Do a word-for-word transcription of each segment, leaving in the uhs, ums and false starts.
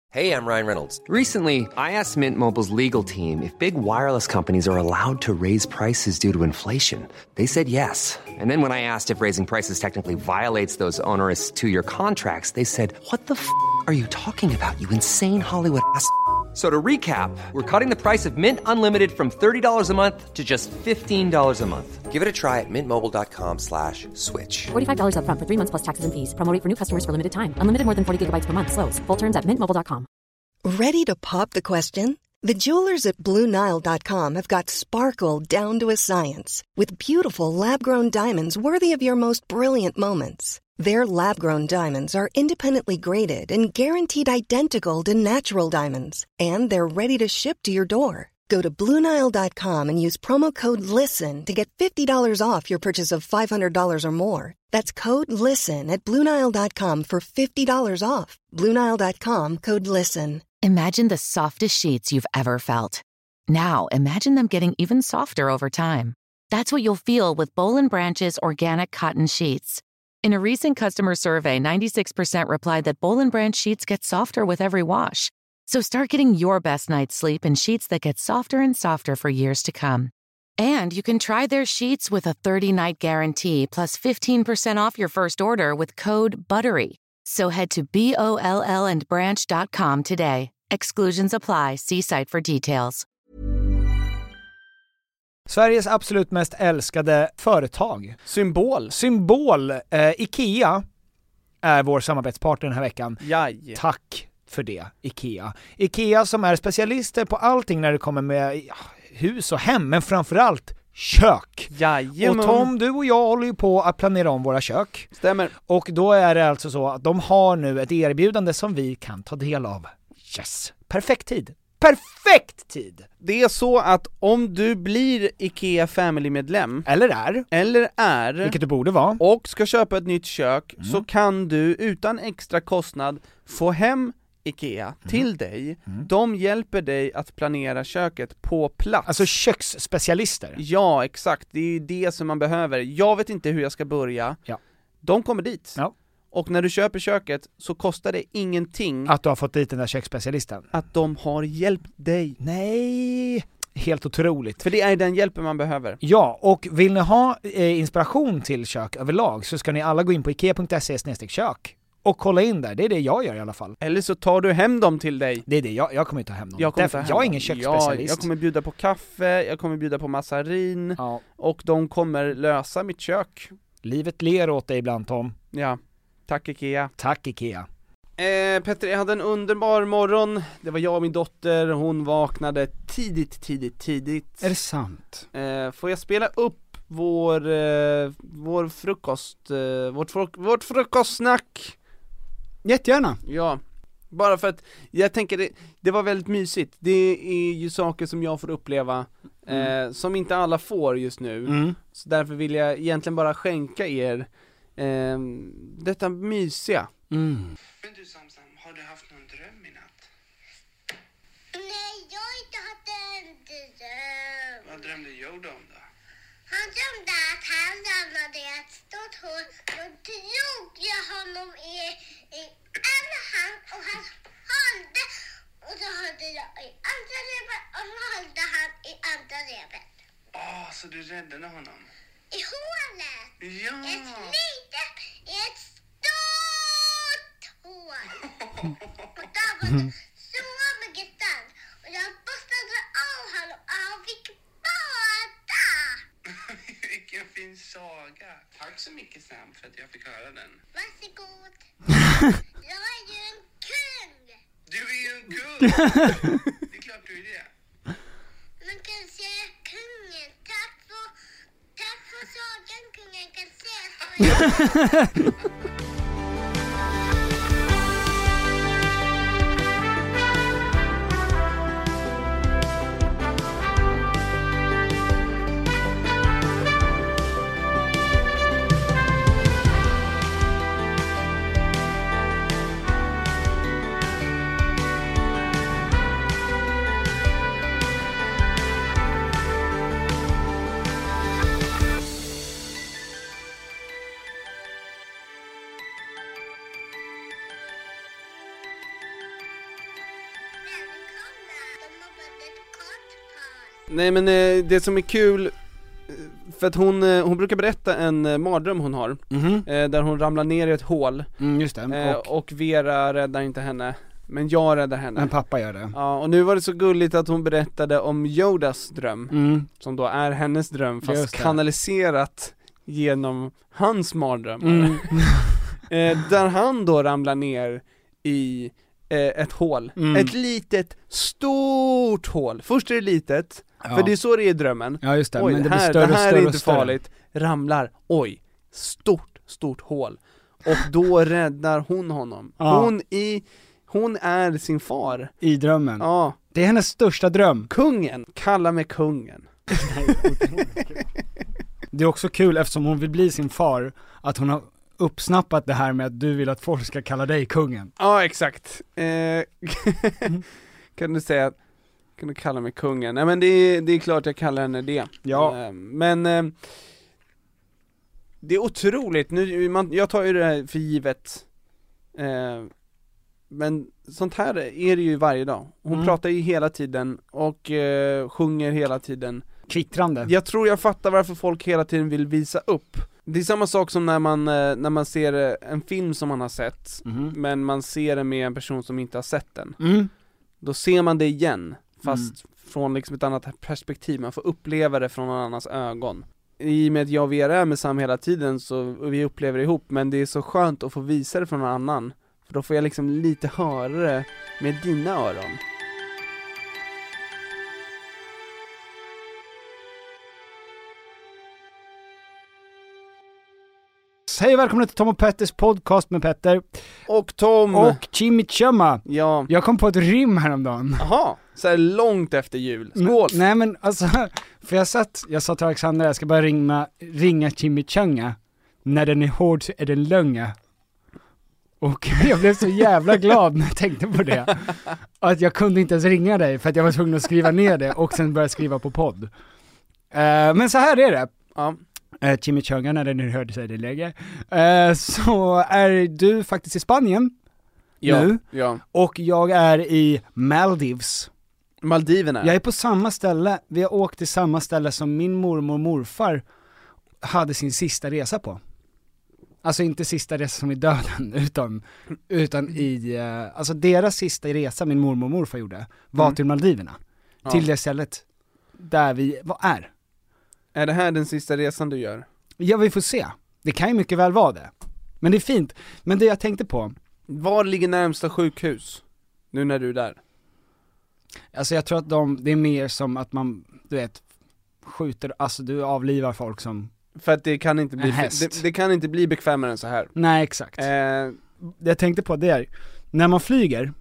Hey, I'm Ryan Reynolds. Recently, I asked Mint Mobile's legal team if big wireless companies are allowed to raise prices due to inflation. They said yes. And then when I asked if raising prices technically violates those onerous two-year contracts, they said, "What the f*** are you talking about, you insane Hollywood ass?" So to recap, we're cutting the price of Mint Unlimited from thirty dollars a month to just fifteen dollars a month. Give it a try at mintmobile.com slash switch. forty-five dollars up front for three months plus taxes and fees. Promo rate for new customers for limited time. Unlimited more than forty gigabytes per month. Slows full terms at mint mobile dot com. Ready to pop the question? The jewelers at Blue Nile dot com have got sparkle down to a science with beautiful lab-grown diamonds worthy of your most brilliant moments. Their lab-grown diamonds are independently graded and guaranteed identical to natural diamonds, and they're ready to ship to your door. Go to Blue Nile dot com and use promo code LISTEN to get fifty dollars off your purchase of five hundred dollars or more. That's code LISTEN at Blue Nile dot com for fifty dollars off. Blue Nile dot com, code LISTEN. Imagine the softest sheets you've ever felt. Now, imagine them getting even softer over time. That's what you'll feel with Boll and Branch's organic cotton sheets. In a recent customer survey, ninety-six percent replied that Boll and Branch sheets get softer with every wash. So start getting your best night's sleep in sheets that get softer and softer for years to come. And you can try their sheets with a thirty-night guarantee plus fifteen percent off your first order with code BUTTERY. So head to B O L L and branch dot com today. Exclusions apply. See site for details. Sveriges absolut mest älskade företag. Symbol. Symbol. Eh, Ikea är vår samarbetspartner den här veckan. Jaj. Tack för det, Ikea. Ikea som är specialister på allting när det kommer med ja, hus och hem, men framförallt kök. Jajamän. Och Tom, du och jag håller ju på att planera om våra kök. Stämmer. Och då är det alltså så att de har nu ett erbjudande som vi kan ta del av. Yes. Perfekt tid. Perfekt tid! Det är så att om du blir Ikea Family-medlem Eller är Eller är Vilket du borde vara Och ska köpa ett nytt kök mm. så kan du utan extra kostnad få hem Ikea mm. till dig. Mm. De hjälper dig att planera köket på plats. Alltså köksspecialister. Ja, exakt. Det är ju det som man behöver. Jag vet inte hur jag ska börja. Ja. De kommer dit. Ja. Och när du köper köket så kostar det ingenting att du har fått dit den där köksspecialisten. Att de har hjälpt dig. Nej, helt otroligt. För det är den hjälpen man behöver. Ja, och vill ni ha eh, inspiration till kök överlag så ska ni alla gå in på ikea punkt se slash kök och kolla in där. Det är det jag gör i alla fall. Eller så tar du hem dem till dig. Det är det, jag, jag kommer inte ta hem dem. Jag, Därför, hem jag är dem. ingen köksspecialist. Ja, jag kommer bjuda på kaffe, jag kommer bjuda på massarin ja. Och de kommer lösa mitt kök. Livet ler åt dig ibland, Tom. Ja. Tack Ikea. Tack Ikea. Eh, Petter, jag hade en underbar morgon. Det var jag och min dotter. Hon vaknade tidigt, tidigt, tidigt. Är det sant? Eh, får jag spela upp vår, eh, vår frukost, eh, vårt, fruk- vårt frukostsnack? Jättegärna. Ja, bara för att jag tänker det, det var väldigt mysigt. Det är ju saker som jag får uppleva eh, mm. som inte alla får just nu. Mm. Så därför vill jag egentligen bara skänka er Eh, detta mysiga. Mm. Men du Samsam, har du haft någon dröm i natt? Nej, jag har inte haft en dröm. Vad drömde Yoda om då? Han drömde att han ramlade i ett stort hål. Då drog jag honom i, i en hand och han höljde. Och så höljde jag i andra revbet och så höljde han i andra revbet. Åh, oh, så du räddade honom? I hålet. Ja. Ett litet, ett stort hål. Och där var det så mycket sand. Och jag borstade av honom och han fick bada. Vilken fin saga. Tack så mycket Sam för att jag fick höra den. Varsågod. Jag är ju en kung. Du är ju en kung. Det är klart du är det. Man kan säga kungen. Tack för... Tack för sagan, kungen kan säga så. Nej men eh, det som är kul, eh, för att hon, eh, hon brukar berätta en eh, mardröm hon har, Mhm. eh, där hon ramlar ner i ett hål, Mm, just det. eh, Och och Vera räddar inte henne, men jag räddar henne. en pappa gör det. Ja, och nu var det så gulligt att hon berättade om Yodas dröm, Mm. som då är hennes dröm, fast Just det. kanaliserat genom hans mardrömmar. Mm. eh, där han då ramlar ner i eh, ett hål. Mm. Ett litet, stort hål. Först är det litet, Ja. för det är så det är i drömmen. Ja just det, Oj, men det blir här, större det och här större är och inte större. farligt. Ramlar, oj, stort, stort hål. Och då räddar hon honom. Ja. Hon i, hon är sin far. I drömmen. Ja, Det är hennes största dröm. kungen, kalla mig kungen. Det är också kul eftersom hon vill bli sin far, att hon har uppsnappat det här med att du vill att folk ska kalla dig kungen. Ja, exakt. Eh, kan du säga, kan du kalla mig kungen? Nej men det är, det är klart jag kallar henne det. Ja. Eh, men eh, det är otroligt, nu, man, jag tar ju det här för givet. Eh, men sånt här är det ju varje dag. Hon Mm. pratar ju hela tiden och eh, sjunger hela tiden. Kvittrande. Jag tror jag fattar varför folk hela tiden vill visa upp. Det är samma sak som när man, eh, när man ser eh, en film som man har sett, Mhm. men man ser det med en person som inte har sett den. Mm. Då ser man det igen, fast från liksom ett annat perspektiv. Man får uppleva det från någon annans ögon. I och med att jag och Vera är med Sam hela tiden, så och vi upplever det ihop, men det är så skönt att få visa det från någon annan. För då får jag liksom lite höra det med dina öron. Hej, välkomna till Tom och Petters podcast med Petter Och Tom! och Chimichama. Ja, Jag kom på ett rim häromdagen. jaha, så här långt efter jul. Skål! Men, nej men alltså, för jag satt, jag sa till Alexandra, jag ska bara ringa, ringa Chimichanga. När den är hård så är den långa. Och jag blev så jävla glad när jag tänkte på det. Att jag kunde inte ens ringa dig för att jag var tvungen att skriva ner det och sen börja skriva på podd. Uh, men så här är det. Ja. Uh, Chimichanga, när den nu hörde sig det läge. Uh, så är du faktiskt i Spanien Ja, nu. ja. Och jag är i Maldives. Maldiverna. Jag är på samma ställe, vi har åkt till samma ställe som min mormor och morfar hade sin sista resa på. Alltså inte sista resa som i döden, utan, utan i, uh, alltså deras sista resa min mormor och morfar gjorde var Mm. till Maldiverna. Ja. Till det stället där vi vad är. Är det här den sista resan du gör? Ja, vi får se. Det kan ju mycket väl vara det. Men det är fint. Men det jag tänkte på, Var ligger närmsta sjukhus? Nu när du är där. alltså jag tror att de, det är mer som att man, du vet, skjuter, alltså du avlivar folk som, För att det kan inte bli, En häst. det, det kan inte bli bekvämare än så här. nej exakt. Eh, Det jag tänkte på det är, när man flyger,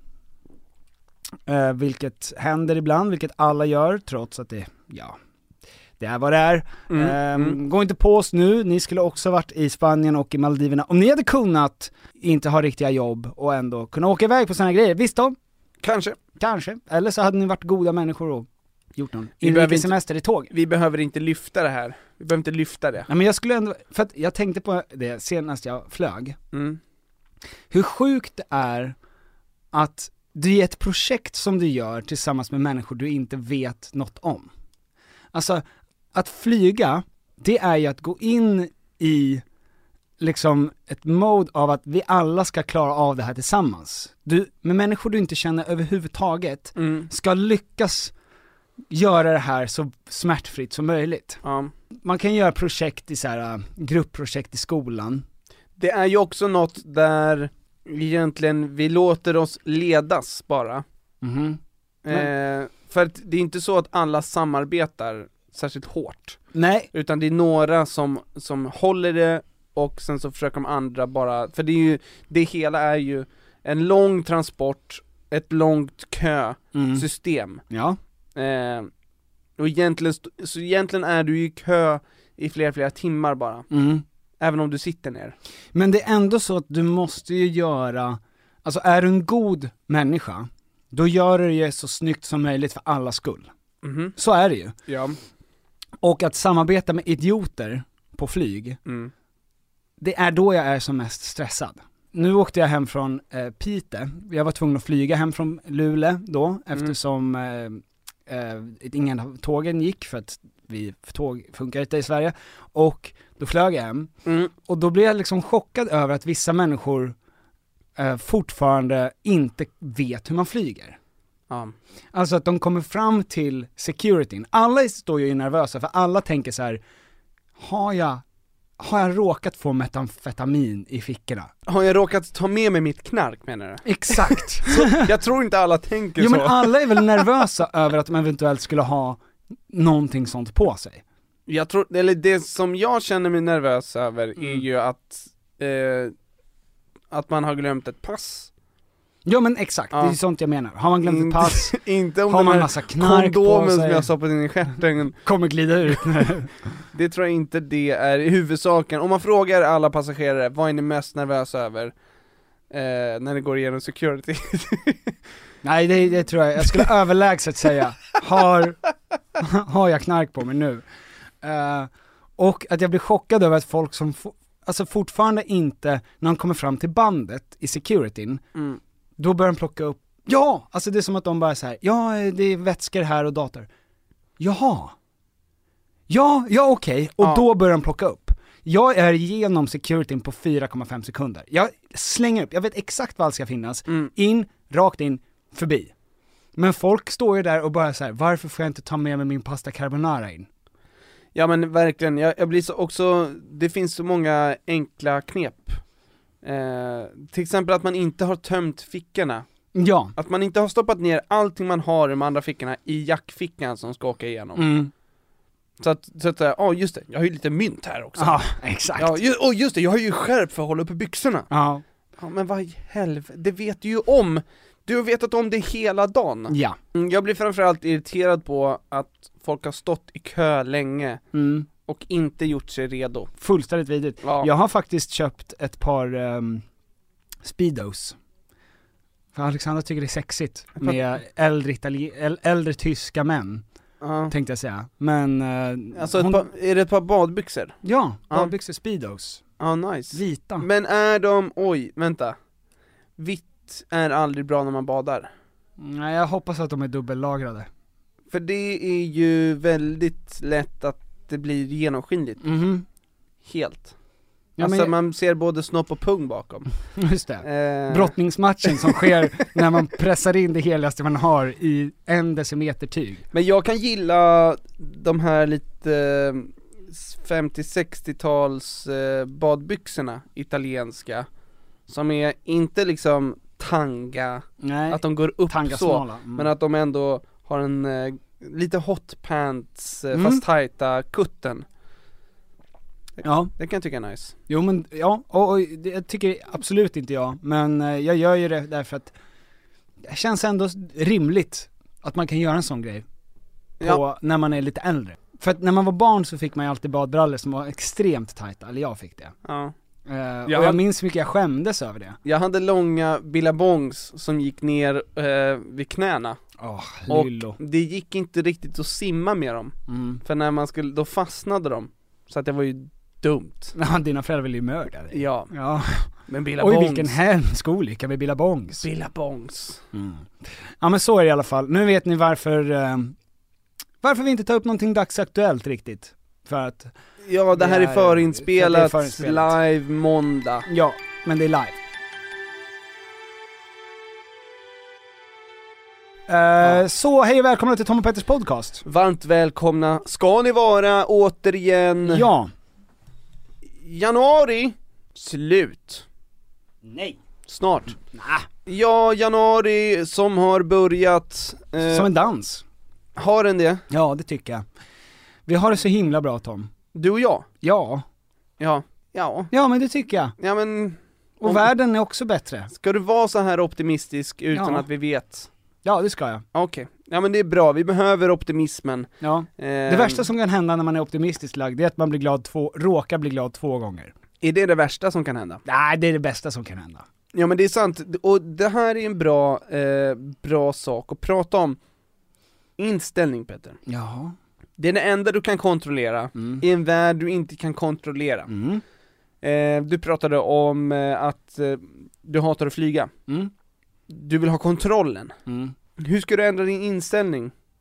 eh, vilket händer ibland, vilket alla gör, trots att det, ja, det är vad det är. Mm, eh, mm. Gå inte på oss nu, ni skulle också varit i Spanien och i Maldiverna. Om ni hade kunnat inte ha riktiga jobb och ändå kunna åka iväg på såna grejer, visst då? kanske. Kanske. Eller så hade ni varit goda människor och gjort någon Vi behöver inrikes inte- semester i tåg. Vi behöver inte lyfta det här. Vi behöver inte lyfta det. Nej men jag skulle ändå, för att jag tänkte på det senast jag flög. Mm. Hur sjukt det är att det är ett projekt som du gör tillsammans med människor du inte vet något om. Alltså, att flyga, det är ju att gå in i liksom ett mode av att vi alla ska klara av det här tillsammans. Du, med människor du inte känner överhuvudtaget, Mm. ska lyckas göra det här så smärtfritt som möjligt. Ja. Man kan göra projekt i så här äh, gruppprojekt i skolan. Det är ju också något där egentligen vi låter oss ledas bara. Mhm. Eh, för att det är inte så att alla samarbetar särskilt hårt. Nej. Utan det är några som, som håller det och sen så försöker de andra bara, för det är ju, det hela är ju en lång transport, ett långt kösystem. Mm. Ja. Eh, och egentligen, st- så egentligen är du i kö i flera, flera timmar bara. Mm. Även om du sitter ner. Men det är ändå så att du måste ju göra, alltså är du en god människa, då gör du det så snyggt som möjligt för allas skull. Mhm. Så är det ju. Ja. Och att samarbeta med idioter på flyg, Mm. det är då jag är som mest stressad. Nu åkte jag hem från eh, Piteå. Jag var tvungen att flyga hem från Luleå då, eftersom eh, eh, ingen av tågen gick för att vi för tåg funkar inte i Sverige, och då flög jag hem, Mm. och då blev jag liksom chockad över att vissa människor eh, fortfarande inte vet hur man flyger. Ja. Alltså att de kommer fram till securityn. Alla står ju nervösa, för alla tänker så här: har jag, har jag råkat få metamfetamin i fickorna? Har jag råkat ta med mig mitt knark, menar du? Exakt. Så, jag tror inte alla tänker Jo, så. men alla är väl nervösa över att de eventuellt skulle ha någonting sånt på sig. Jag tror, eller det som jag känner mig nervös över är Mm. ju att eh, att man har glömt ett pass. Ja, men exakt, Ja. det är sånt jag menar. Har man glömt Inte- ett pass, Inte om har den man här massa knark på kondomen som sig, jag stoppade in i stjärten. kommer glida ut. Det tror jag inte det är i huvudsaken. Om man frågar alla passagerare, vad är ni mest nervösa över eh, när det går igenom security? Nej, det, det tror jag, jag skulle överlägset säga, har, har jag knark på mig nu? Uh, och att jag blir chockad över att folk som, fo- alltså fortfarande inte, när de kommer fram till bandet i securityn, Mm. då börjar de plocka upp, ja, alltså det är som att de bara så här: ja, det är vätskor här och dator. Jaha. Ja, ja okej, och Ja. då börjar de plocka upp. Jag är igenom securityn på fyra komma fem sekunder. Jag slänger upp, jag vet exakt vad allt ska finnas. Mm. In, rakt in, förbi. Men folk står ju där och bara så här: varför får jag inte ta med mig min pasta carbonara in? Ja men verkligen, jag, jag blir så också, det finns så många enkla knep. Eh, till exempel att man inte har tömt fickorna. Ja. Att man inte har stoppat ner allting man har i de andra fickorna i jackfickan som ska åka igenom. Mm. Så att, så att, ja oh, just det, jag har ju lite mynt här också. Ja, exakt. Ja, ju, oh, just det, jag har ju skärp för att hålla uppe byxorna. Ja. Ja men vad i helvete, det vet du ju om. Du har vetat om det hela dagen. Ja. Mm, Jag blir framförallt irriterad på att folk har stått i kö länge Mm. och inte gjort sig redo. Fullständigt vidrigt. Ja. Jag har faktiskt köpt ett par um, Speedos. För Alexandra tycker det är sexigt med äldre, itali- äl- äldre tyska män, Ja. tänkte jag säga. Men uh, Alltså ett par, är det ett par badbyxor? ja, Ja. badbyxor, Speedos. Ja, nice. Vita. Men är de, oj, vänta. Vitt är aldrig bra när man badar. Nej, jag hoppas att de är dubbellagrade. För det är ju väldigt lätt att det blir genomskinligt. Mhm. Helt. Ja, Alltså men- man ser både snopp och pung bakom. Just det. Eh, Brottningsmatchen som sker när man pressar in det heligaste man har i en decimeter tyg. Men jag kan gilla de här lite femtio-sextiotals eh, badbyxorna, italienska, som är inte liksom tanga, Nej, att de går upp tanga så, smala. Mm. men att de ändå har en eh, lite hot pants, eh, Mm. fast tajta kutten. Ja, Det kan jag tycka är nice. jo men, ja, och, och det jag tycker absolut inte jag, men eh, jag gör ju det därför att det känns ändå rimligt att man kan göra en sån grej på, Ja. när man är lite äldre. För att när man var barn så fick man ju alltid badbrallor som var extremt tajta, eller jag fick det. Ja. Eh, och Jag- jag minns hur mycket jag skämdes över det. Jag hade långa billabongs som gick ner eh, vid knäna. Åh, Och lyllo. det gick inte riktigt att simma med dem. Mm. För när man skulle, då fastnade de. Så att det var ju dumt. Ja, dina föräldrar ville ju mörda dig. Ja, Ja. men billabongs. Oj, vilken hemsk olycka med billabongs. Billabongs. Mm. Ja, men så är det i alla fall. Nu vet ni varför eh, varför vi inte tar upp någonting dagsaktuellt riktigt. För att, Ja, det här Det är är- förinspelat, det är förinspelat. live måndag. ja, men det är live. Eh, Så hej och välkomna till Tom och Petters podcast. Varmt välkomna ska ni vara återigen. Ja. Januari, slut. Nej. Snart. Nah. Ja, januari som har börjat. Eh, Som en dans. Har den det? Ja, det tycker jag. Vi har det så himla bra, Tom. Du och jag? Ja. Ja. Ja. Ja, men det tycker jag. Ja men, Och Om- världen är också bättre. ska du vara så här optimistisk utan Ja. att vi vet? Ja, det ska jag. Okej, ja men det är bra, vi behöver optimismen. Ja. Eh, Det värsta som kan hända när man är optimistiskt lagd, det är att man blir glad två, råkar bli glad två gånger. Är det det värsta som kan hända? Nej, det är det bästa som kan hända. Ja men det är sant, och det här är en bra, eh, bra sak att prata om. Inställning, Peter. Jaha. Det är det enda du kan kontrollera Mm. i en värld du inte kan kontrollera. Mm. Eh, du pratade om eh, att eh, du hatar att flyga. Mm. Du vill ha kontrollen. Mm. Hur ska du ändra din inställning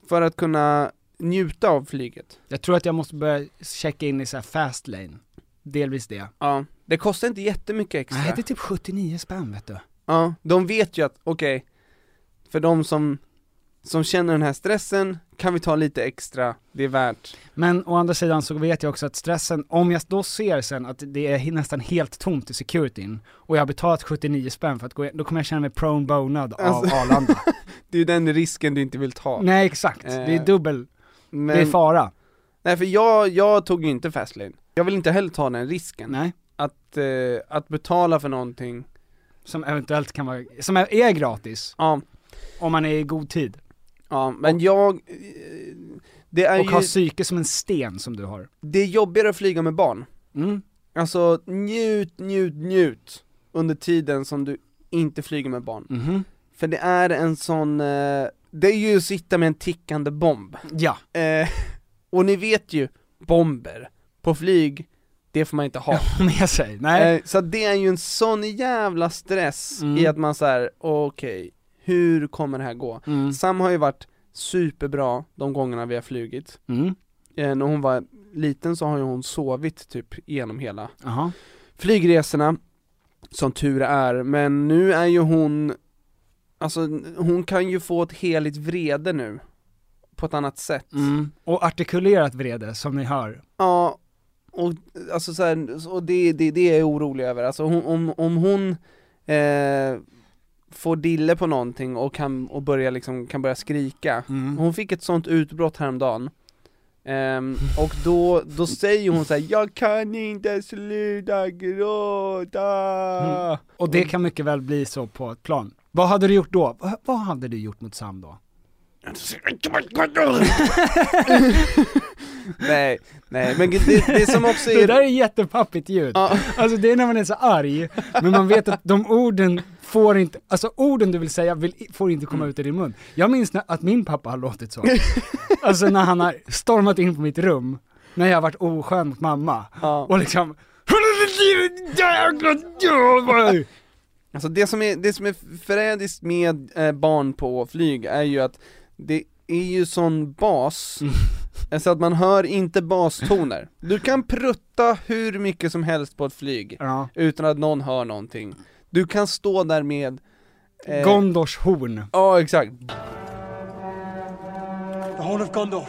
för att kunna njuta av flyget. Jag tror att jag måste börja checka in i så här fast lane. Delvis det. Ja, det kostar inte jättemycket extra. Nej, det är typ sjuttionio spänn, vet du. Ja, de vet ju att, okej, okay, för de som, som känner den här stressen kan vi ta lite extra, det är värt. Men å andra sidan så vet jag också att stressen, om jag då ser sen att det är nästan helt tomt i securityn och jag har betalat sjuttionio spänn för att gå in, då kommer jag känna mig prone bonad av alltså, Arlanda. Det är ju den risken du inte vill ta. Nej, exakt. Eh, det är dubbel, men, det är fara. Nej, för jag, jag tog ju inte fastlane. Jag vill inte heller ta den risken. Nej. Att, eh, att betala för någonting som eventuellt kan vara, som är, är gratis. Ja. Om man är i god tid. Ja, men och, jag det är Och ju, har psyke som en sten som du har. Det är jobbigare att flyga med barn. Mm. Alltså njut, njut, njut under tiden som du inte flyger med barn. Mm-hmm. För det är en sån eh, det är ju att sitta med en tickande bomb. Ja. Eh, och ni vet ju, bomber på flyg, det får man inte ha med sig. Nej. Eh, så det är ju en sån jävla stress mm. i att man såhär, okej, okay, hur kommer det här gå? Mm. Sam har ju varit superbra de gångerna vi har flugit. Mm. Eh, när hon var liten så har ju hon sovit typ genom hela Aha. flygresorna, som tur är. Men nu är ju hon, alltså hon kan ju få ett heligt vrede nu på ett annat sätt. Mm. Och artikulerat vrede, som ni hör. Ja, och alltså så här, och det, det, det är jag orolig över. Alltså hon, om, om hon eh, får dille på någonting och kan, och börja liksom, kan börja skrika. Mm. Hon fick ett sånt utbrott häromdagen. Um, och då, då säger hon så här: jag kan inte sluta gråta. Mm. Och det kan mycket väl bli så på ett plan. Vad hade du gjort då? V- vad hade du gjort mot Sam då? nej, nej, men det, det som också är... Det där är jättepappigt ljud. Ja. Alltså det är när man är så arg, men man vet att de orden får inte, alltså orden du vill säga vill, får inte komma ut i din mun. Jag minns när, att min pappa har låtit så. Alltså när han har stormat in på mitt rum, när jag har varit oskön mot mamma. Ja. Och liksom... Alltså det som är, det som är förrädiskt med eh, barn på flyg är ju att det är ju sån bas, mm. alltså att man hör inte bastoner. Du kan prutta hur mycket som helst på ett flyg, ja. utan att någon hör någonting. Du kan stå där med eh, Gondors horn. Ja, exakt. The horn of Gondor.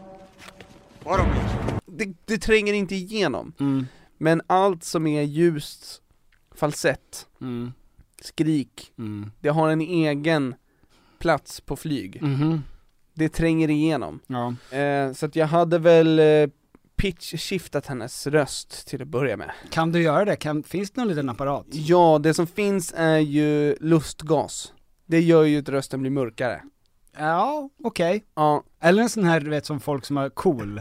Det, det tränger inte igenom. Mm. Men allt som är ljust, falsett, mm. skrik, mm. det har en egen plats på flyg. Mm-hmm. Det tränger igenom. Ja. Eh, så att jag hade väl eh, pitch-shiftat hennes röst till att börja med. Kan du göra det? Kan, finns det någon liten apparat? Ja, det som finns är ju lustgas. Det gör ju att rösten blir mörkare. Ja, okej. Okay. Ja. Eller en sån här, du vet, som folk som är cool.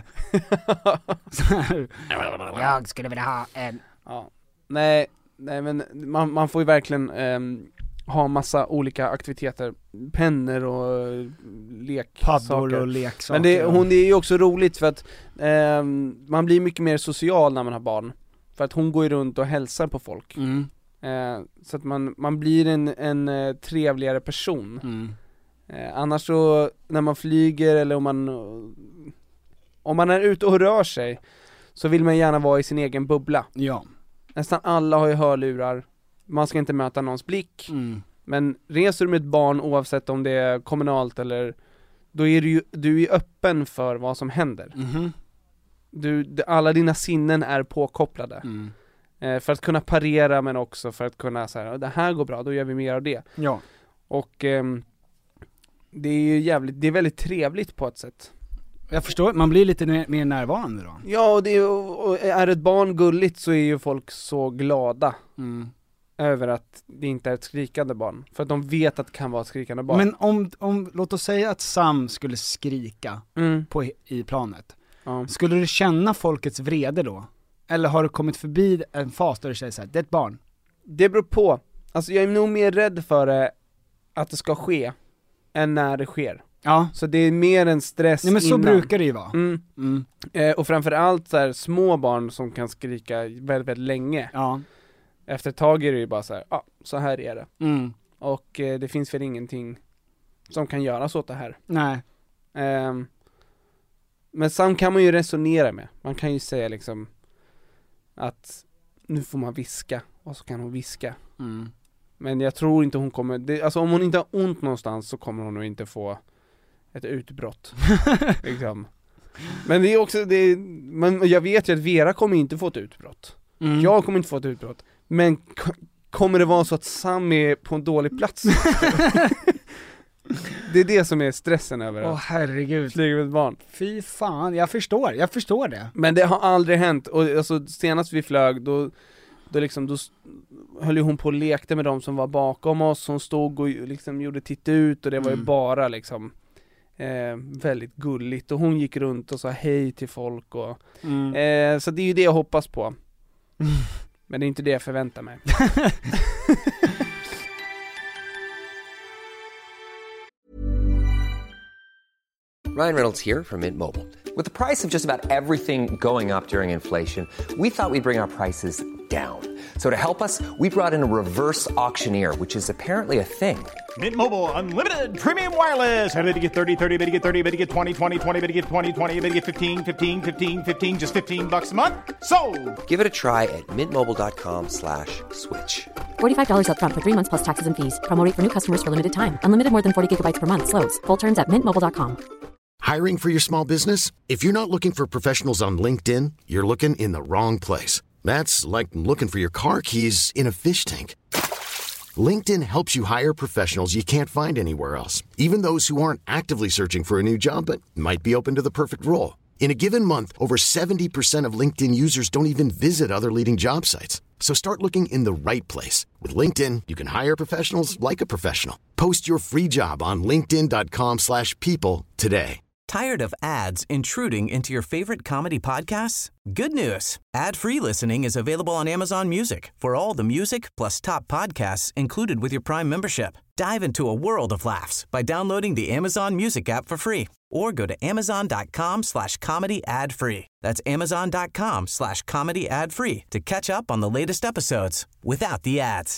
Jag skulle vilja ha en... Ja. Nej, nej men man, man får ju verkligen um, ha massa olika aktiviteter, pennor och leksaker. Paddor och leksaker. Men det, hon, det är ju också roligt för att um, man blir mycket mer social när man har barn. För att hon går ju runt och hälsar på folk. Mm. Uh, så att man, man blir en, en uh, trevligare person. Mm. Eh, annars så, när man flyger eller om man om man är ute och rör sig, så vill man gärna vara i sin egen bubbla. Ja. Nästan alla har ju hörlurar. Man ska inte möta någons blick. Mm. Men reser du med ett barn, oavsett om det är kommunalt eller, då är du ju, du är öppen för vad som händer. Mm-hmm. Du, alla dina sinnen är påkopplade. Mm. Eh, för att kunna parera, men också för att kunna säga, det här går bra, då gör vi mer av det. Ja. Och ehm, det är ju jävligt, det är väldigt trevligt på ett sätt. Jag förstår, man blir lite mer närvarande då. Ja, och, det är, och är ett barn gulligt så är ju folk så glada mm. över att det inte är ett skrikande barn. För att de vet att det kan vara ett skrikande barn. Men om, om låt oss säga att Sam skulle skrika mm. på, i planet. Ja. Skulle du känna folkets vrede då? Eller har du kommit förbi en fas där du säger så här, det är ett barn? Det beror på. Alltså jag är nog mer rädd för det, att det ska ske, än när det sker. Ja. Så det är mer en stress. Nej, men så innan. brukar det ju vara. Mm. Mm. Eh, och framförallt så här, små barn som kan skrika väldigt, väldigt länge. Ja. Efter ett tag är det ju bara så här, ja, så här är det. Mm. Och eh, det finns väl ingenting som kan göras åt det här. Nej. Um, men Sam kan man ju resonera med. Man kan ju säga liksom att nu får man viska, och så kan hon viska. Mm. Men jag tror inte hon kommer, det, alltså om hon inte har ont någonstans så kommer hon nog inte få ett utbrott. liksom. Men det är också, det är, men jag vet ju att Vera kommer inte få ett utbrott. Mm. Jag kommer inte få ett utbrott. Men k- kommer det vara så att Sam är på en dålig plats? Det är det som är stressen över det. Åh herregud. Flyger med ett barn. Fy fan, jag förstår, jag förstår det. Men det har aldrig hänt. Och alltså, senast vi flög, då, då, liksom, då höll ju hon på och lekte med dem som var bakom oss. Hon stod och liksom gjorde titt ut, och det var ju Mm. bara liksom eh, väldigt gulligt. Och hon gick runt och sa hej till folk. Och, Mm. eh, så det är ju det jag hoppas på. Men det är inte det jag förväntar mig. Ryan Reynolds here from Mint Mobile. With the price of just about everything going up during inflation, we thought we'd bring our prices down. So to help us, we brought in a reverse auctioneer, which is apparently a thing. Mint Mobile Unlimited Premium Wireless. How to get thirty, thirty, how to get thirty, how to get twenty, twenty, twenty, how to get twenty, twenty, how to get fifteen, fifteen, fifteen, fifteen, just fifteen bucks a month? Sold! Give it a try at mintmobile.com slash switch. forty-five dollars up front for three months plus taxes and fees. Promo rate for new customers for limited time. Unlimited more than forty gigabytes per month slows. Full terms at mint mobile dot com. Hiring for your small business? If you're not looking for professionals on LinkedIn, you're looking in the wrong place. That's like looking for your car keys in a fish tank. LinkedIn helps you hire professionals you can't find anywhere else, even those who aren't actively searching for a new job but might be open to the perfect role. In a given month, over seventy percent of LinkedIn users don't even visit other leading job sites. So start looking in the right place. With LinkedIn, you can hire professionals like a professional. Post your free job on linkedin dot com slash people today. Tired of ads intruding into your favorite comedy podcasts? Good news. Ad-free listening is available on Amazon Music for all the music plus top podcasts included with your Prime membership. Dive into a world of laughs by downloading the Amazon Music app for free or go to amazon.com slash comedy ad free. That's amazon.com slash comedy ad free to catch up on the latest episodes without the ads.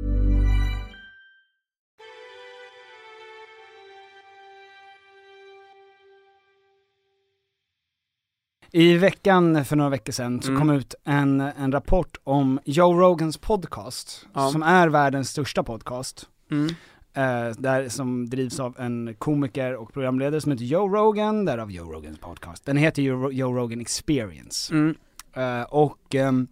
I veckan, för några veckor sedan, så Mm. kom ut en, en rapport om Joe Rogans podcast, Ja. som är världens största podcast. Mm. Eh, där, som drivs av en komiker och programledare som heter Joe Rogan, därav Joe Rogans podcast. Den heter ju Joe Rogan Experience. Mm. Eh, och ehm,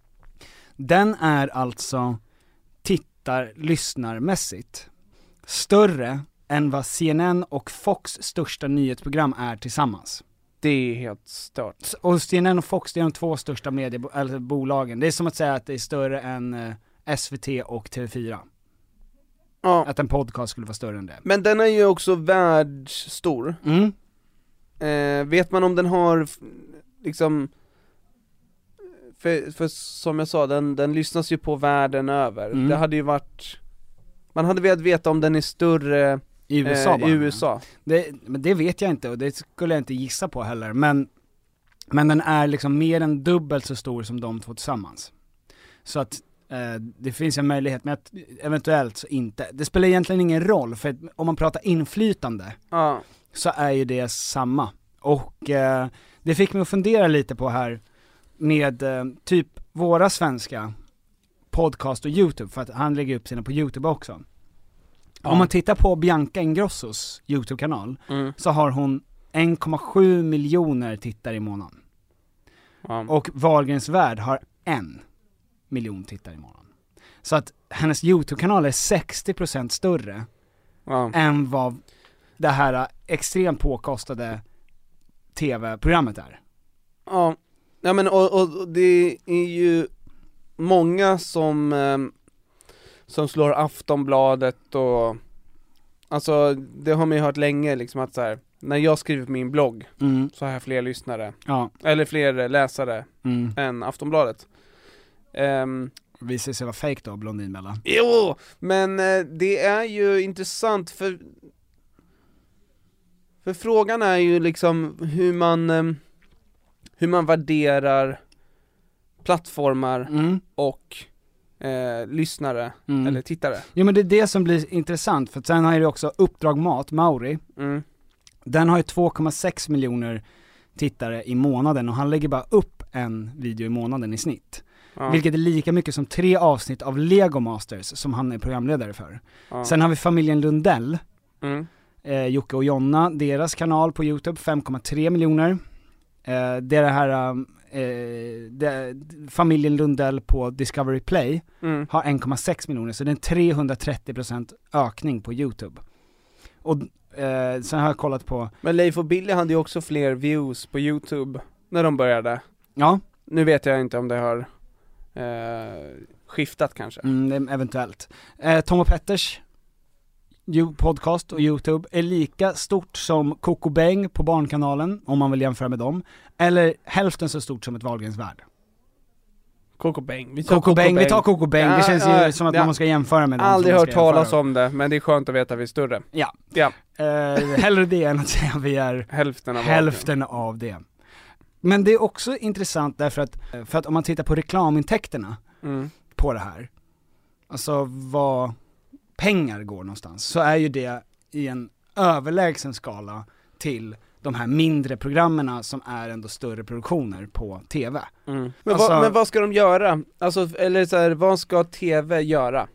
den är alltså tittar, lyssnarmässigt större än vad C N N och Fox största nyhetsprogram är tillsammans. Det är helt stört. Och C N N och Fox, det är de två största mediebolagen. Det är som att säga att det är större än eh, S V T och T V fyra. Ja. Att en podcast skulle vara större än det. Men den är ju också världsstor. Mm. Eh, vet man om den har f- liksom för, för som jag sa, den, den lyssnas ju på världen över. Mm. Det hade ju varit, man hade velat veta om den är större I U S A eh, bara. i U S A. Det, men det vet jag inte, och det skulle jag inte gissa på heller. Men, men den är liksom mer än dubbelt så stor som de två tillsammans. Så att eh, det finns en möjlighet, men att eventuellt så inte. Det spelar egentligen ingen roll, för att om man pratar inflytande Ja. så är ju det samma. Och eh, det fick mig att fundera lite på här med eh, typ våra svenska podcast och YouTube, för att han lägger upp sina på YouTube också. Ja. Om man tittar på Bianca Ingrossos YouTube-kanal Mm. så har hon en komma sju miljoner tittare i månaden. Ja. Och Wahlgrens värld har en miljon tittare i månaden. Så att hennes YouTube-kanal är sextio procent större Ja. än vad det här extremt påkostade tv-programmet är. Ja, ja men och, och det är ju många som eh, som slår Aftonbladet och alltså det har man ju hört länge liksom att så här, när jag skriver på min blogg Mm. så har jag fler lyssnare Ja. eller fler läsare Mm. än Aftonbladet. Ehm, Visar sig vara fake då, Blondinbella. jo, men eh, det är ju intressant för för frågan är ju liksom hur man eh, hur man värderar plattformar Mm. och eh, lyssnare Mm. eller tittare. Jo, men det är det som blir intressant, för att sen har ju det också Uppdrag Mat, Mauri, Mm. Den har ju två komma sex miljoner tittare i månaden och han lägger bara upp en video i månaden i snitt. Ja. Vilket är lika mycket som tre avsnitt av Lego Masters som han är programledare för. Ja. Sen har vi familjen Lundell. Mm. Eh, Jocke och Jonna, deras kanal på YouTube, fem komma tre miljoner. Eh, det är det här eh, det, familjen Lundell på Discovery Play mm. har en komma sex miljoner, så det är en trehundratrettio procent ökning på YouTube. Och eh, sen har jag kollat på... Men Leif och Billy hade ju också fler views på YouTube när de började. Ja. Nu vet jag inte om det har eh, skiftat kanske. Mm, eventuellt. Eh, Tom och Petters podcast och YouTube är lika stort som Coco Bang på Barnkanalen, om man vill jämföra med dem, eller hälften så stort som Ett Wahlgrens värld. Coco Bang. Vi tar Coco, Coco Bang. Bang. Vi tar Coco Bang. Ja, det känns ja, ju som att ja. man ska jämföra med dem. Aldrig hört talas om det, men det är skönt att veta att vi är större. Ja. ja. Uh, hellre det än att säga att vi är hälften av, hälften av det. Men det är också intressant därför att, för att om man tittar på reklamintäkterna mm. på det här, alltså vad pengar går någonstans, så är ju det i en överlägsen skala till de här mindre programmerna som är ändå större produktioner på tv. Mm. Men, alltså, vad, men vad ska de göra? Alltså, eller så här, vad ska tv göra?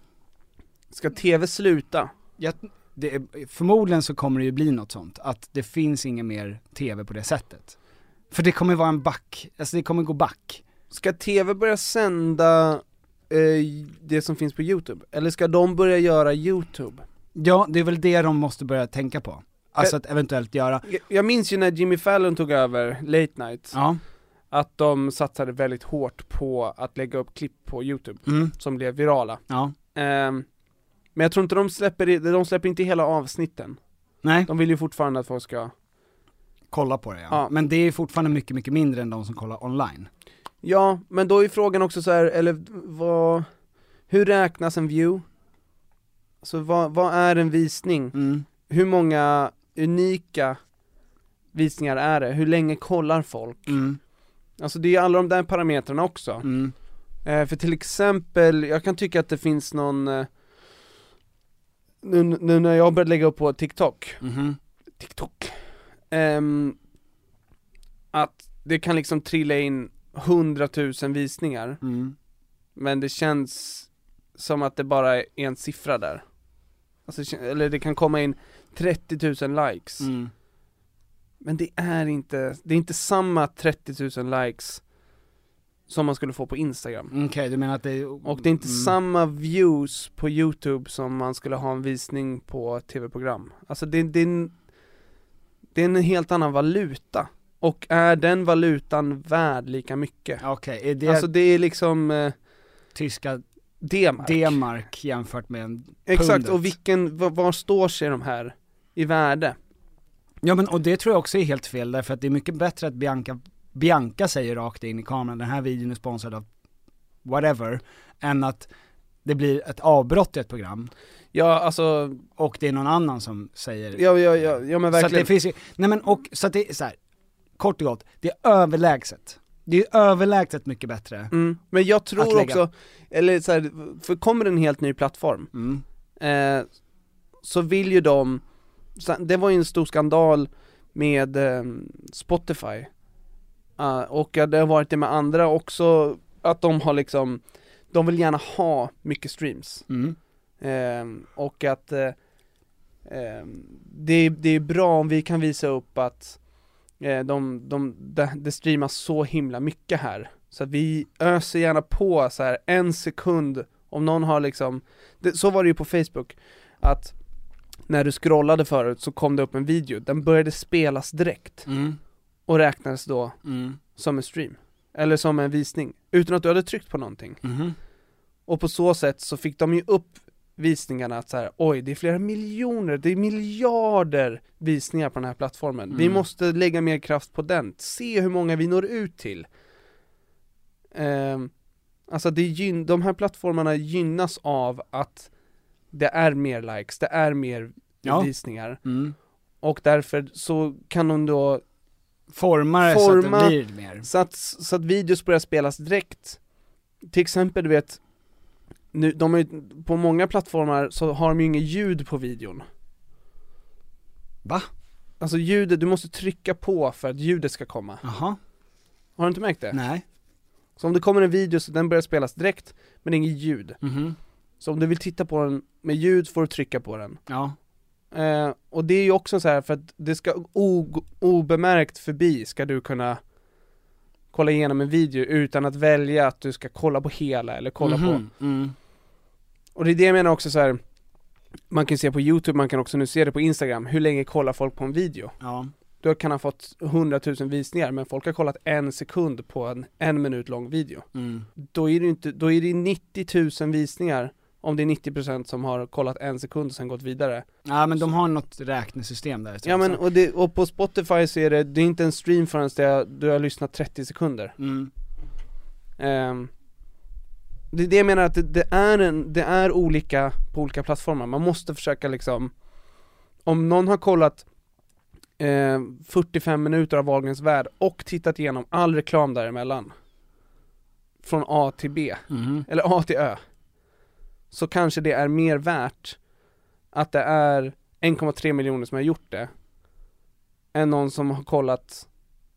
Ska tv sluta? Ja, det är, förmodligen så kommer det ju bli något sånt, att det finns ingen mer tv på det sättet. För det kommer vara en back, alltså det kommer gå back. Ska tv börja sända eh, det som finns på YouTube? Eller ska de börja göra YouTube? Ja, det är väl det de måste börja tänka på. Alltså att eventuellt göra... Jag, jag minns ju när Jimmy Fallon tog över Late Night, ja. att de satsade väldigt hårt på att lägga upp klipp på YouTube mm. som blev virala. Ja. Um, men jag tror inte de släpper, de släpper inte hela avsnitten. Nej. De vill ju fortfarande att folk ska kolla på det, ja. ja. Men det är fortfarande mycket, mycket mindre än de som kollar online. Ja, men då är frågan också så här, eller vad, hur räknas en view? Så vad, vad är en visning? Mm. Hur många unika visningar är det? Hur länge kollar folk? Mm. Alltså det är alla de där parametrarna också. Mm. Eh, för till exempel, jag kan tycka att det finns någon eh, nu, nu när jag började lägga upp på TikTok mm-hmm. TikTok ehm, att det kan liksom trilla in hundratusen visningar mm. men det känns som att det bara är en siffra där. Alltså, eller det kan komma in trettio tusen likes. Mm. Men det är inte det är inte samma trettio tusen likes som man skulle få på Instagram. Okej, okay, du menar att det är... Och det är inte mm. samma views på YouTube som man skulle ha en visning på tv-program. Alltså det, det, är en, det är en helt annan valuta. Och är den valutan värd lika mycket? Okej, okay, är det... Alltså det är liksom... Eh, tyska... D-mark. D-mark jämfört med en Exakt, pundet. och vilken, var, var står sig de här i värde? Ja, men och det tror jag också är helt fel, därför att det är mycket bättre att Bianca, Bianca säger rakt in i kameran, den här videon är sponsrad av whatever, än att det blir ett avbrott i ett program. Ja, alltså... Och det är någon annan som säger... Ja, ja, ja, ja men verkligen. Så att det finns ju... Nej men, och så att det är så här, kort och gott, det är överlägset. Det är överlägset mycket bättre. Mm. Men jag tror också, eller så här, för kommer en helt ny plattform mm. eh, så vill ju de, det var ju en stor skandal med eh, Spotify uh, och det har varit det med andra också, att de har liksom, de vill gärna ha mycket streams mm. eh, och att eh, eh, det, det är bra om vi kan visa upp att De, de, de, det streamas så himla mycket här. Så att vi öser gärna på så här en sekund. Om någon har liksom det, så var det ju på Facebook, att när du scrollade förut så kom det upp en video. Den började spelas direkt mm. och räknades då mm. som en stream. Eller som en visning, utan att du hade tryckt på någonting. mm. Och på så sätt så fick de ju upp visningarna att så här, oj, det är flera miljoner, det är miljarder visningar på den här plattformen. Mm. Vi måste lägga mer kraft på den. Se hur många vi når ut till. Um, alltså det gyn- de här plattformarna gynnas av att det är mer likes, det är mer ja. visningar. Mm. Och därför så kan de då forma det forma, så att det blir mer. Så att, så att videos börjar spelas direkt. Till exempel, du vet, nu, de är, på många plattformar så har de ju inget ljud på videon. Va? alltså ljudet, du måste trycka på för att ljudet ska komma. Jaha. Har du inte märkt det? Nej. Så om det kommer en video så den börjar spelas direkt, men inget ljud. Mhm. Så om du vill titta på den med ljud får du trycka på den. Ja. Eh, och det är ju också så här, för att det ska o- obemärkt förbi ska du kunna kolla igenom en video utan att välja att du ska kolla på hela eller kolla Mhm, på. mm. Och det är det jag menar också så här. Man kan se på YouTube, man kan också nu se det på Instagram. Hur länge kollar folk på en video? Ja. Du kan ha fått hundratusen visningar, men folk har kollat en sekund på en en minut lång video. Mm. Då är det inte, då är det nittio tusen visningar om det är nittio procent som har kollat en sekund och sen gått vidare. Ja, men de har något räknesystem där. Ja, men och, det, och på Spotify så är det, det är inte en stream förrän det, du har lyssnat trettio sekunder. Mm. Um, det är det jag menar, att det, det, är en, det är olika på olika plattformar. Man måste försöka liksom, om någon har kollat eh, fyrtiofem minuter av Wahlgrens värld och tittat igenom all reklam däremellan från A till B, Mhm. eller A till Ö, så kanske det är mer värt att det är en komma tre miljoner som har gjort det än någon som har kollat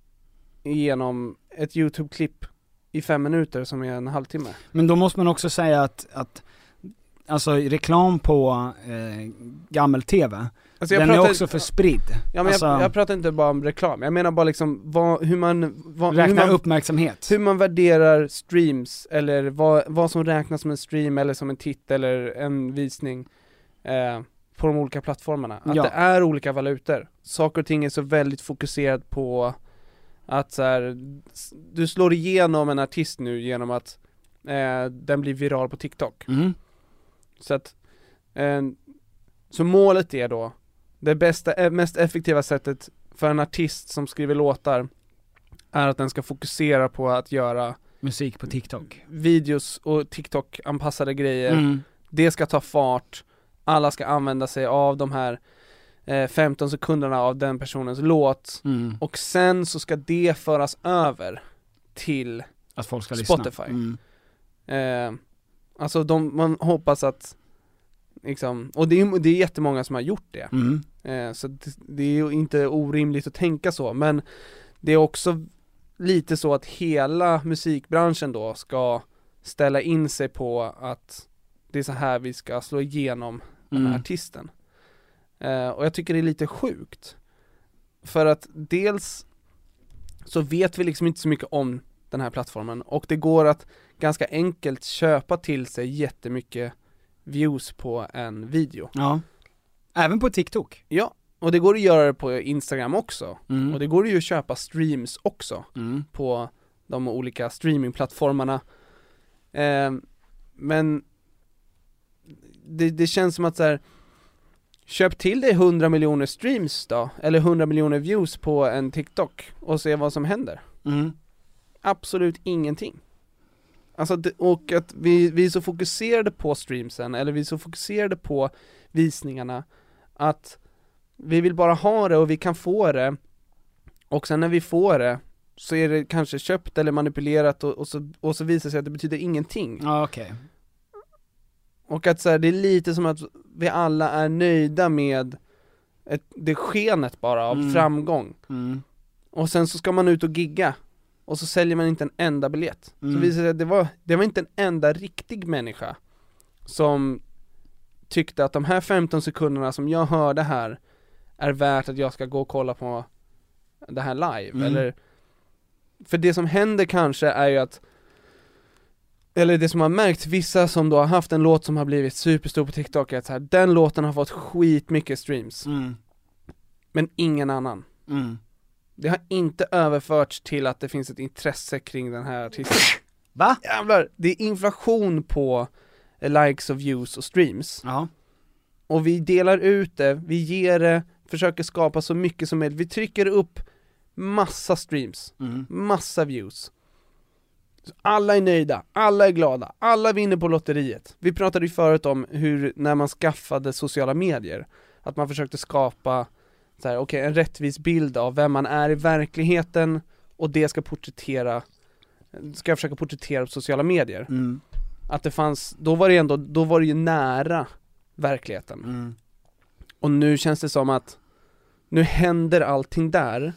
igenom ett YouTube-klipp i fem minuter som är en halvtimme. Men då måste man också säga att, att alltså reklam på eh, gammel-tv, Alltså jag den pratar, är också för spridd. Ja, men alltså, jag, jag pratar inte bara om reklam. Jag menar bara liksom vad, hur man vad, räkna hur man, uppmärksamhet. hur man värderar streams, eller vad, vad som räknas som en stream eller som en titt eller en visning eh, på de olika plattformarna. Att Ja. det är olika valutor. Saker och ting är så väldigt fokuserat på att så här, s- du slår igenom en artist nu genom att eh, den blir viral på TikTok. Mm. Så att eh, så målet är då det bästa, eh, mest effektiva sättet för en artist som skriver låtar är att den ska fokusera på att göra musik på TikTok, videos och TikTok-anpassade grejer. Mm. Det ska ta fart. Alla ska använda sig av de här eh, femton sekunderna av den personens låt. Mm. Och sen så ska det föras över till att folk ska lyssna. Spotify. Mm. Eh, alltså de, man hoppas att liksom, och det är, det är jättemånga som har gjort det. Mm. Eh, så det, det är ju inte orimligt att tänka så, men det är också lite så att hela musikbranschen då ska ställa in sig på att det är så här vi ska slå igenom den här Mm. artisten. Eh, och jag tycker det är lite sjukt. För att dels så vet vi liksom inte så mycket om den här plattformen, och det går att ganska enkelt köpa till sig jättemycket views på en video. Ja. Även på TikTok. Ja, och det går att göra det på Instagram också. Mm. Och det går ju att köpa streams också Mm. på de olika streamingplattformarna. Eh, men det, det känns som att så här, köp till dig hundra miljoner streams då, eller hundra miljoner views på en TikTok och se vad som händer. Mm. Absolut ingenting. Alltså det, och att vi, vi är så fokuserade på streamsen, eller vi är så fokuserade på visningarna, att vi vill bara ha det och vi kan få det, och sen när vi får det så är det kanske köpt eller manipulerat, och, och, så, och så visar det sig att det betyder ingenting. Ja, okej. Okay. Och att så här, det är lite som att vi alla är nöjda med ett, det skenet bara av Mm. framgång. Mm. Och sen så ska man ut och gigga, och så säljer man inte en enda biljett. Mm. Så visar det sig att det var, det var inte en enda riktig människa som tyckte att de här femton sekunderna som jag hörde här är värt att jag ska gå och kolla på det här live. Mm. Eller, för det som händer kanske är ju att, eller det som har märkt, vissa som då har haft en låt som har blivit superstor på TikTok, är att så här, den låten har fått skitmycket streams. Mm. Men ingen annan. Mm. Det har inte överförts till att det finns ett intresse kring den här artisten. Va? Jävlar, det är inflation på likes och views och streams. Ja. Och vi delar ut det, vi ger det, försöker skapa så mycket som möjligt. Vi trycker upp massa streams, Mm. massa views. Så alla är nöjda, alla är glada, alla vinner på lotteriet. Vi pratade ju förut om hur, när man skaffade sociala medier, att man försökte skapa så här, okay, en rättvis bild av vem man är i verkligheten, och det ska porträttera, ska jag försöka porträttera på sociala medier. Mm. Att det fanns, då var det ändå, då var det ju nära verkligheten. Mm. Och nu känns det som att nu händer allting där.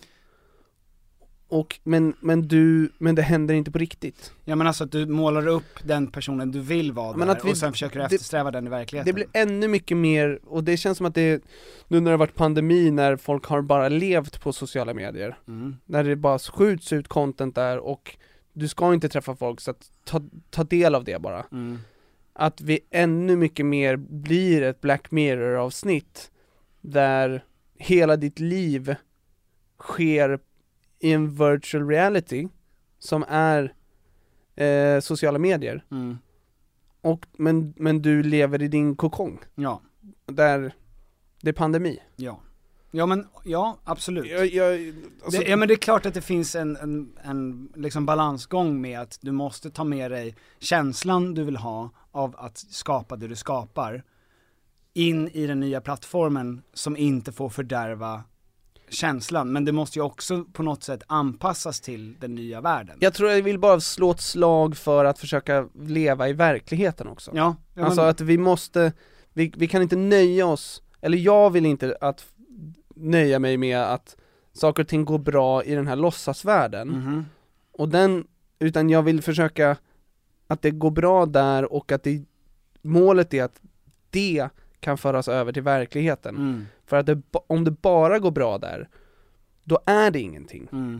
Och, men, men, du, men det händer inte på riktigt. Ja, men alltså att du målar upp den personen du vill vara men där att vi, och sen försöker du eftersträva det, den i verkligheten. Det blir ännu mycket mer, och det känns som att det, nu när det har varit pandemi, när folk har bara levt på sociala medier, mm. när det bara skjuts ut content där och du ska inte träffa folk, så att ta, ta del av det bara. Mm. Att vi ännu mycket mer blir ett Black Mirror-avsnitt där hela ditt liv sker i en virtual reality som är eh, sociala medier. Mm. Och, men, men du lever i din kokong. Ja. Där det är pandemi. Ja. Ja, men ja, absolut. Jag, jag, alltså, det, ja, men det är klart att det finns en, en, en liksom balansgång med att du måste ta med dig känslan du vill ha av att skapa det du skapar in i den nya plattformen som inte får fördärva känslan, men det måste ju också på något sätt anpassas till den nya världen. Jag tror jag vill bara slå ett slag för att försöka leva i verkligheten också. Ja, ja alltså men... att vi måste, vi, vi kan inte nöja oss, eller jag vill inte att nöja mig med att saker och ting går bra i den här låtsasvärlden. Mm-hmm. Och den, utan jag vill försöka att det går bra där och att det, målet är att det kan föras över till verkligheten. Mm. För att det, om det bara går bra där, då är det ingenting. Mm.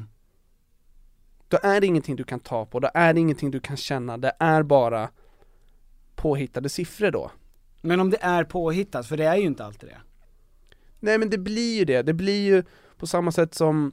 Då är det ingenting du kan ta på, då är det ingenting du kan känna, det är bara påhittade siffror då. Men om det är påhittat, för det är ju inte alltid det. Nej, men det blir ju det, det blir ju på samma sätt som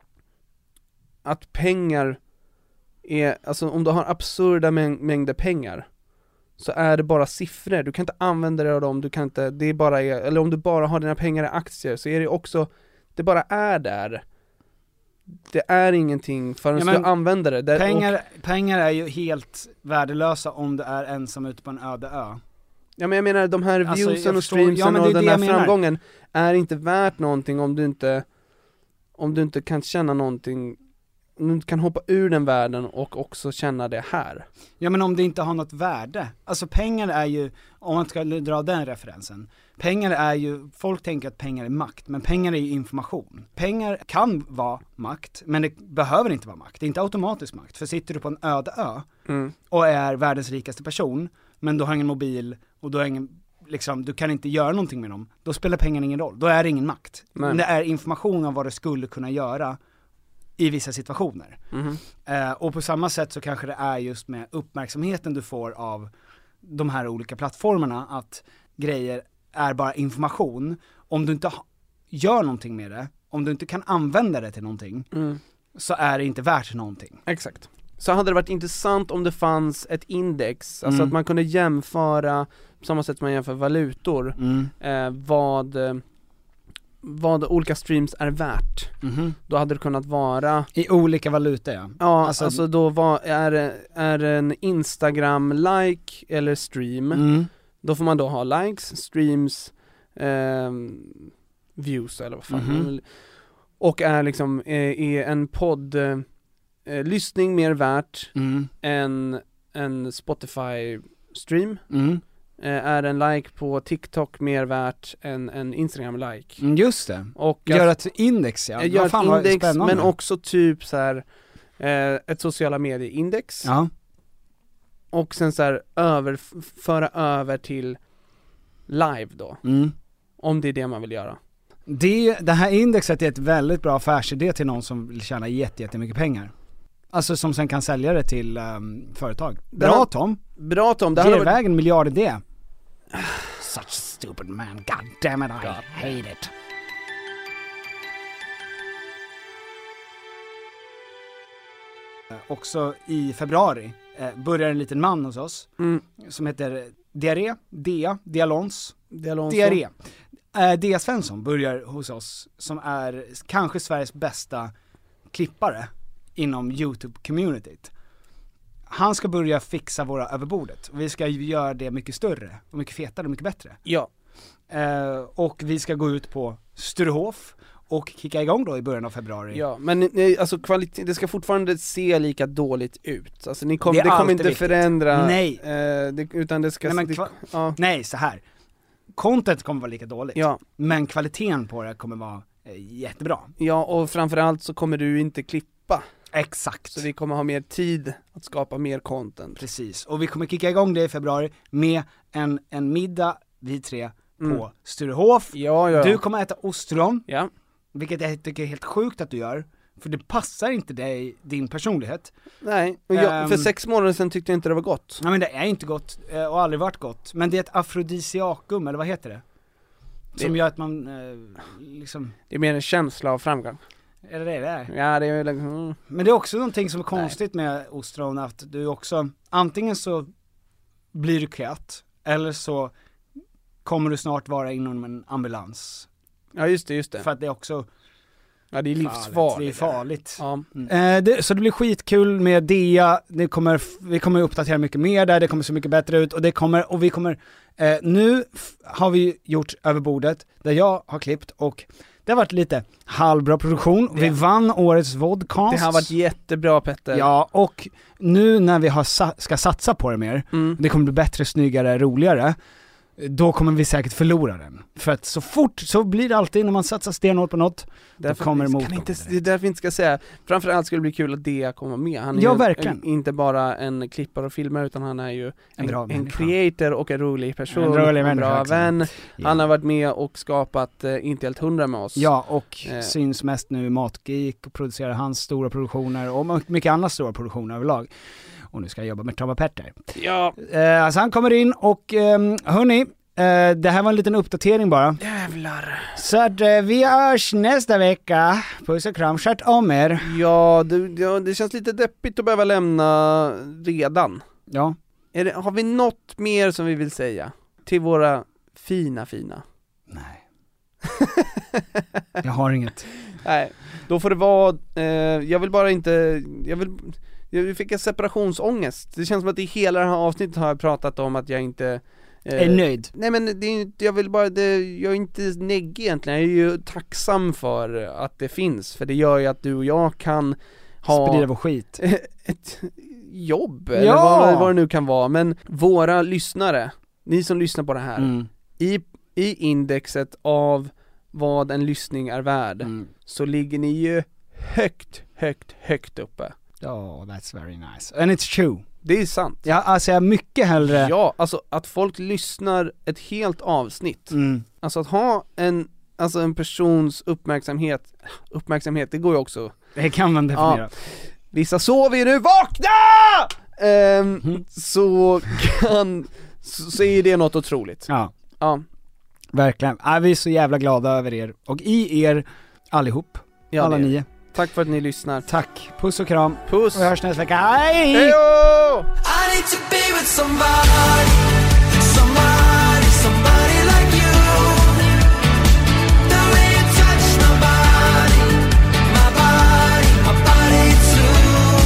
att pengar är, alltså om du har absurda mäng- mängder pengar så är det bara siffror, du kan inte använda det av dem, du kan inte, det är bara är, eller om du bara har dina pengar i aktier så är det också, det bara är där. Det är ingenting förrän ja, du använder det. det pengar, och, pengar är ju helt värdelösa om du är ensam ute på en öde ö. Ja, men jag menar de här alltså, viewsen och förstår, streamsen ja, och den här menar. framgången är inte värt någonting om du inte om du inte kan känna någonting, om du inte kan hoppa ur den världen och också känna det här. Ja, men om det inte har något värde. Alltså pengar är ju, om man ska dra den referensen, pengar är ju, folk tänker att pengar är makt, men pengar är ju information. Pengar kan vara makt, men det behöver inte vara makt. Det är inte automatisk makt, för sitter du på en öde ö mm. och är världens rikaste person, men du har ingen mobil och du har ingen, liksom, du kan inte göra någonting med dem, då spelar pengarna ingen roll. Då är det ingen makt. Nej. Men det är information om vad det skulle kunna göra i vissa situationer. Mm. Eh, och på samma sätt så kanske det är just med uppmärksamheten du får av de här olika plattformarna, att grejer är bara information. Om du inte ha- gör någonting med det, om du inte kan använda det till någonting, mm. så är det inte värt någonting. Exakt. Så hade det varit intressant om det fanns ett index, alltså Mm. att man kunde jämföra, på samma sätt som man jämför valutor, Mm. eh, vad vad olika streams är värt. Mm-hmm. Då hade det kunnat vara i olika valutor, ja. Ja, alltså, alltså då var, är, är en Instagram-like eller stream, mm. då får man då ha likes, streams, eh, views eller vad fan. Mm-hmm. Och är liksom eh, är en podd eh, lyssning mer värt mm. än en Spotify-stream. Mm. Är en like på TikTok mer värt än en Instagram-like. Mm, just det. Och gör ett index, ja. Gör vad fan, ett index, spännande. men också typ så här eh, ett sociala medier-index. Ja. Och sen så här över, föra över till live då. Mm. Om det är det man vill göra. Det, det här indexet är ett väldigt bra affärsidé till någon som vill tjäna jätte, jättemycket pengar. Alltså som sen kan sälja det till um, företag. Bra har, Tom. Bra Tom. Det Ge hade iväg en miljardidé. Such a stupid man. God damn it, I God. hate it. Också i februari eh, börjar en liten man hos oss mm. som heter Diarré, Dea, Dialons. Dialons. Diarré. Eh, Dea Svensson börjar hos oss, som är kanske Sveriges bästa klippare inom YouTube-communityt. Han ska börja fixa våra överbordet. Vi ska göra det mycket större och mycket fetare och mycket bättre. Ja. Eh, och vi ska gå ut på Sturehof och kicka igång då i början av februari. Ja, men nej, alltså kvalitet, det ska fortfarande se lika dåligt ut. Alltså ni kom, det, det kommer inte viktigt. förändra. Nej. Eh, det, utan det ska... Nej, men det, kva- ja. Nej, så här. Content kommer vara lika dåligt. Ja. Men kvaliteten på det kommer vara jättebra. Ja, och framförallt så kommer du inte klippa. Exakt. Så vi kommer ha mer tid att skapa mer content. Precis, och vi kommer kicka igång det i februari med en, en middag, vi tre, Mm. på Sturehof. Ja, ja. Du kommer äta ostron, Ja. vilket jag tycker är helt sjukt att du gör, för det passar inte dig, din personlighet. Nej, och jag, Ehm. för sex månader sedan tyckte jag inte det var gott. Nej men det är inte gott, eh, och aldrig varit gott, men det är ett afrodisiakum, eller vad heter det? Som Det- gör att man eh, liksom, Det är mer en känsla av framgång. är det det det är? Ja, det är väl... Mm. Men det är också någonting som är konstigt med ostron, att du också, antingen så blir du kät, eller så kommer du snart vara inom en ambulans. Ja, just det, just det. För att det är också Ja, det är farligt. livsfarligt. Det är farligt. Ja. Eh, det, så det blir skitkul med Dea, det kommer, vi kommer uppdatera mycket mer där, det kommer se mycket bättre ut, och det kommer, och vi kommer, eh, nu f- har vi gjort över bordet, där jag har klippt, och det har varit lite halvbra produktion, vi vann årets vodcast. Det har varit jättebra, Petter. Ja, och nu när vi har sa- ska satsa på det mer, Mm. det kommer bli bättre, snyggare, roligare, då kommer vi säkert förlora den. För att så fort, så blir det alltid när man satsar stenhårt på något, Därför då kommer kan motgången. inte, det är därför vi inte ska säga. Framförallt skulle det bli kul att Dea kommer med. Han är Ja, ju verkligen. en, inte bara en klippare och filmare, utan han är ju en, bra en, människa. creator och en rolig person, En rolig en människa bra också. vän. Ja. Han har varit med och skapat eh, Inte helt hundra med oss. Ja, och Eh. syns mest nu i Matgeek och producerar hans stora produktioner och mycket andra stora produktioner överlag. Och nu ska jag jobba med Tom och Petter. Ja. Eh, alltså han kommer in och eh, hörni, eh, det här var en liten uppdatering bara. Jävlar. Så att eh, vi hörs nästa vecka. Puss och kram, sköt om er. Ja det, ja, det känns lite deppigt att behöva lämna redan. Ja. Är det, har vi något mer som vi vill säga till våra fina, fina? Nej. Jag har inget. Nej, då får det vara, eh, jag vill bara inte, jag vill, jag fick en separationsångest. Det känns som att i hela det här avsnittet har jag pratat om att jag inte eh, Är nöjd. Nej men det är, inte- jag vill bara, det, jag är inte neggig egentligen, jag är ju tacksam för att det finns, för det gör ju att du och jag kan ha Sprida vår skit. ett jobb, eller Ja! vad, vad det nu kan vara, men våra lyssnare, ni som lyssnar på det här, Mm. i, i indexet av vad en lyssning är värd, Mm. så ligger ni ju högt, högt, högt uppe. Oh, that's very nice. And it's true. Det är sant. Ja, alltså jag är mycket hellre... Ja, alltså att folk lyssnar ett helt avsnitt. Mm. Alltså att ha en, alltså en persons uppmärksamhet, uppmärksamhet, det går ju också. Det kan man definiera. Ja. Vissa sover ju nu, vakna! Ehm, Mm. Så kan, så, så är det något otroligt. Ja. Ja. Verkligen. Ja, vi är så jävla glada över er. Och i er allihop. Ja, alla det är. nio. Tack för att ni lyssnar. Tack. Puss och kram. Puss. Och vi hörs nästa vecka. Hej! Hejdå! I need to be with somebody, somebody, somebody like you. The way you touch my body, my body, my body too.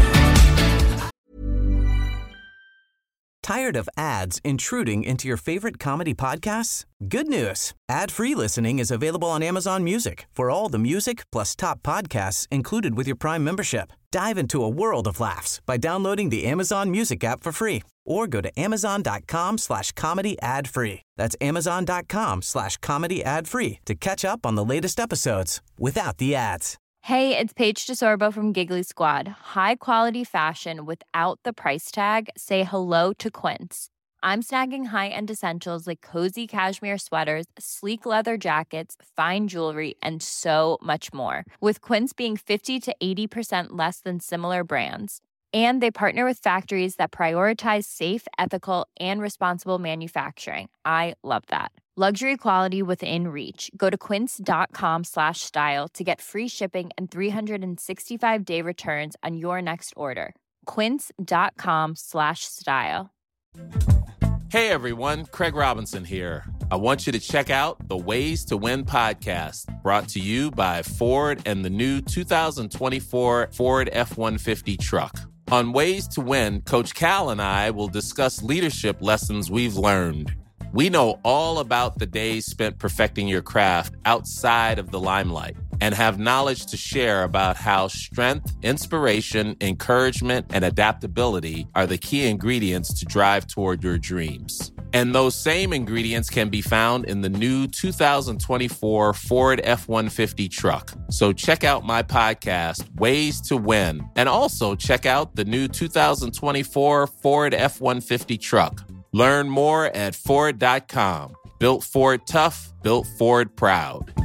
Tired of ads intruding into your favorite comedy podcasts? Good news. Ad-free listening is available on Amazon Music for all the music plus top podcasts included with your Prime membership. Dive into a world of laughs by downloading the Amazon Music app for free or go to amazon.com slash comedy ad free. That's amazon.com slash comedy ad free to catch up on the latest episodes without the ads. Hey, it's Paige DeSorbo from Giggly Squad. High quality fashion without the price tag. Say hello to Quince. I'm snagging high-end essentials like cozy cashmere sweaters, sleek leather jackets, fine jewelry, and so much more. With Quince being fifty to eighty percent less than similar brands. And they partner with factories that prioritize safe, ethical, and responsible manufacturing. I love that. Luxury quality within reach. Go to quince.com slash style to get free shipping and three sixty-five day returns on your next order. Quince.com slash style. Hey everyone, Craig Robinson here. I want you to check out the Ways to Win podcast, brought to you by Ford and the new two thousand twenty-four Ford F one fifty truck. On Ways to Win, Coach Cal and I will discuss leadership lessons we've learned. We know all about the days spent perfecting your craft outside of the limelight and have knowledge to share about how strength, inspiration, encouragement, and adaptability are the key ingredients to drive toward your dreams. And those same ingredients can be found in the new two thousand twenty-four Ford F one fifty truck. So check out my podcast, Ways to Win, and also check out the new two thousand twenty-four Ford F one fifty truck. Learn more at Ford dot com. Built Ford tough, built Ford proud.